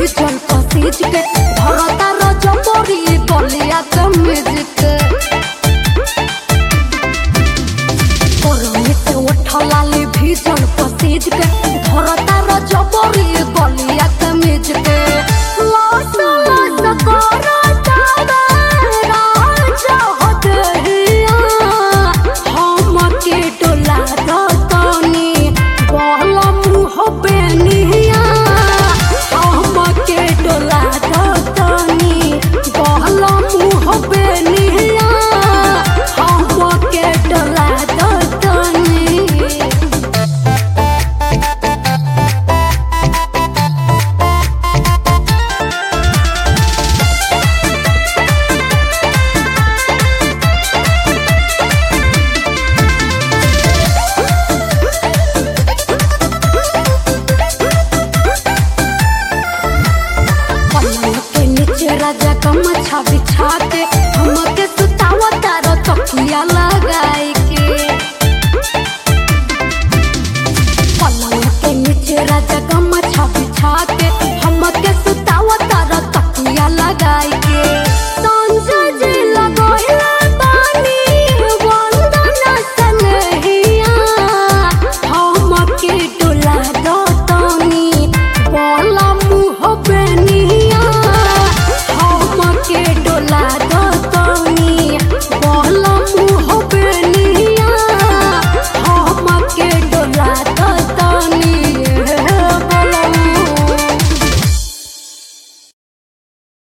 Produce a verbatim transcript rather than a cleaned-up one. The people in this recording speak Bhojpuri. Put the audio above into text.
भीजल पसीज के धरता रजबरी गलिया के म्यूजिक कोरमी से उठलाली भीजल पसीज के धरता रजबरी गलिया के म्यूजिक लास लास करता राजा हदरिया हम के डोला रतनी बहल मुह बेनिया हम के डोला रतनी बहल मुह बेनिया हम के डोला रतनी राजा कमछा बिछा के हमके